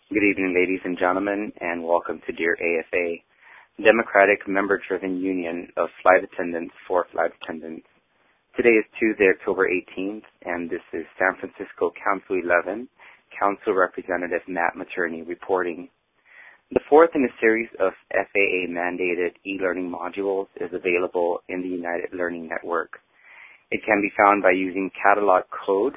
Good evening, ladies and gentlemen, and welcome to Dear AFA, Democratic Member-Driven Union of Flight Attendants for Flight Attendants. Today is Tuesday, October 18th, and this is San Francisco Council 11, Council Representative Matt Materney reporting. The fourth in a series of FAA-mandated e-learning modules is available in the United Learning Network. It can be found by using catalog code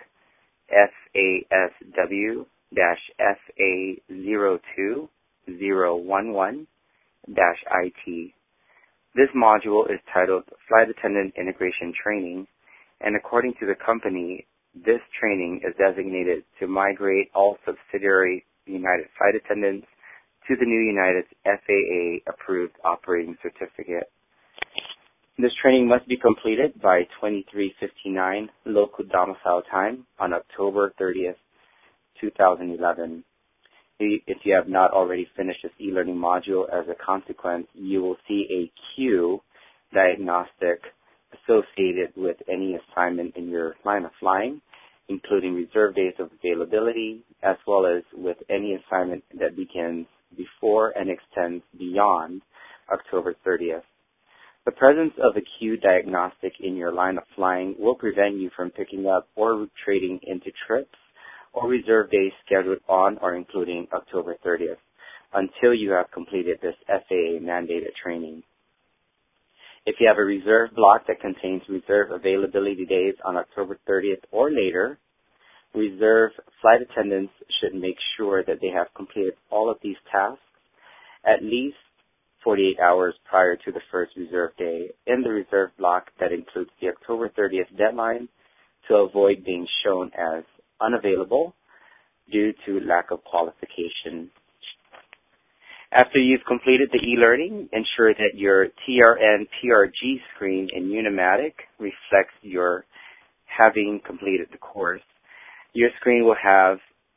FASW-FA02011-IT. This module is titled Flight Attendant Integration Training, and according to the company, this training is designated to migrate all subsidiary United flight attendants to the new United's FAA-approved operating certificate. This training must be completed by 23:59 local domicile time on October 30th, 2011. If you have not already finished this e-learning module, as a consequence, you will see a Q diagnostic associated with any assignment in your line of flying, including reserve days of availability, as well as with any assignment that begins before and extends beyond October 30th. The presence of a Q diagnostic in your line of flying will prevent you from picking up or trading into trips or reserve days scheduled on or including October 30th until you have completed this FAA-mandated training. If you have a reserve block that contains reserve availability days on October 30th or later, reserve flight attendants should make sure that they have completed all of these tasks at least 48 hours prior to the first reserve day in the reserve block that includes the October 30th deadline to avoid being shown as unavailable due to lack of qualification. After you've completed the e-learning, ensure that your TRN-PRG screen in Unimatic reflects your having completed the course. Your screen will have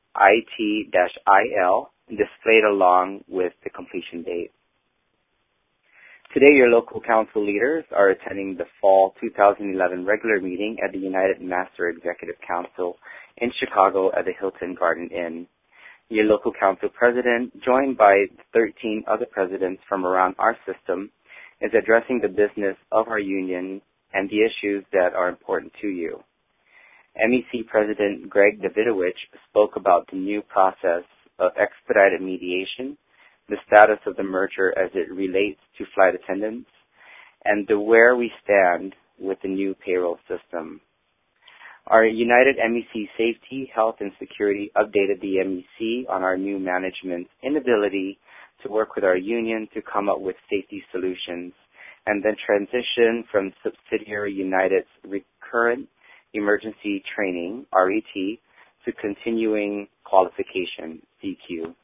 IT-IL displayed along with the completion date. Today, your local council leaders are attending the fall 2011 regular meeting at the United Master Executive Council in Chicago at the Hilton Garden Inn. Your local council president, joined by 13 other presidents from around our system, is addressing the business of our union and the issues that are important to you. MEC President Greg Davidovich spoke about the new process of expedited mediation, the status of the merger as it relates to flight attendants, and where we stand with the new payroll system. Our United MEC Safety, Health, and Security updated the MEC on our new management's inability to work with our union to come up with safety solutions, and then transition from subsidiary United's recurrent emergency training, RET, to continuing qualification, CQ.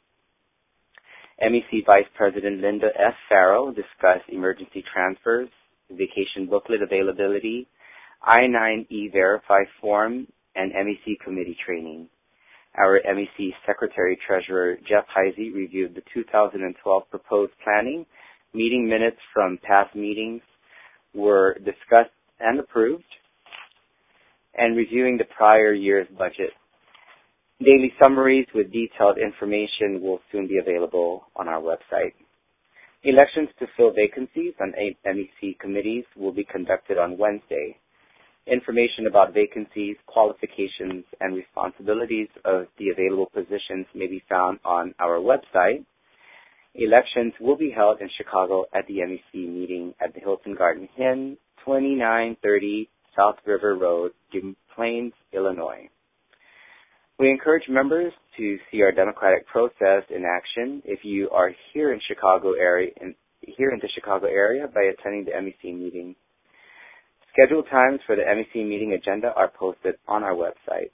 MEC Vice President Linda F. Farrell discussed emergency transfers, vacation booklet availability, I-9 E-Verify form, and MEC committee training. Our MEC Secretary-Treasurer Jeff Heisey reviewed the 2012 proposed planning. Meeting minutes from past meetings were discussed and approved, and reviewing the prior year's budget. Daily summaries with detailed information will soon be available on our website. Elections to fill vacancies on MEC committees will be conducted on Wednesday. Information about vacancies, qualifications, and responsibilities of the available positions may be found on our website. Elections will be held in Chicago at the MEC meeting at the Hilton Garden Inn, 2930 South River Road, Des Plaines, Illinois. We encourage members to see our democratic process in action if you are here in the Chicago area by attending the MEC meeting. Scheduled times for the MEC meeting agenda are posted on our website.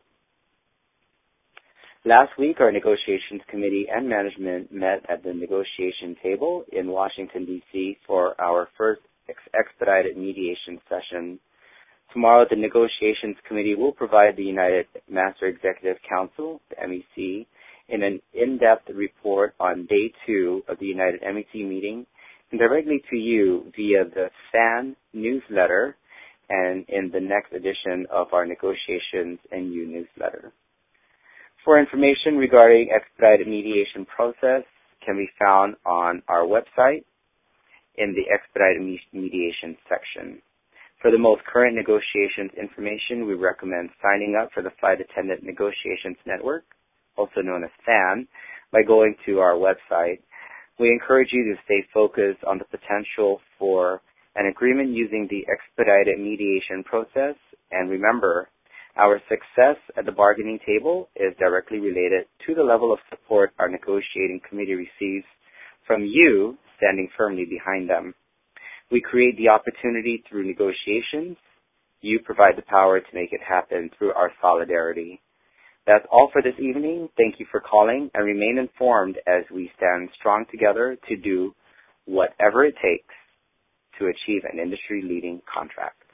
Last week, our negotiations committee and management met at the negotiation table in Washington, D.C. for our first expedited mediation session. Tomorrow, the Negotiations Committee will provide the United Master Executive Council, the MEC, in an in-depth report on Day 2 of the United MEC meeting and directly to you via the FAN newsletter and in the next edition of our Negotiations and You newsletter. For information regarding expedited mediation process can be found on our website in the expedited mediation section. For the most current negotiations information, we recommend signing up for the Flight Attendant Negotiations Network, also known as FAN, by going to our website. We encourage you to stay focused on the potential for an agreement using the expedited mediation process, and remember, our success at the bargaining table is directly related to the level of support our negotiating committee receives from you standing firmly behind them. We create the opportunity through negotiations. You provide the power to make it happen through our solidarity. That's all for this evening. Thank you for calling, and remain informed as we stand strong together to do whatever it takes to achieve an industry-leading contract.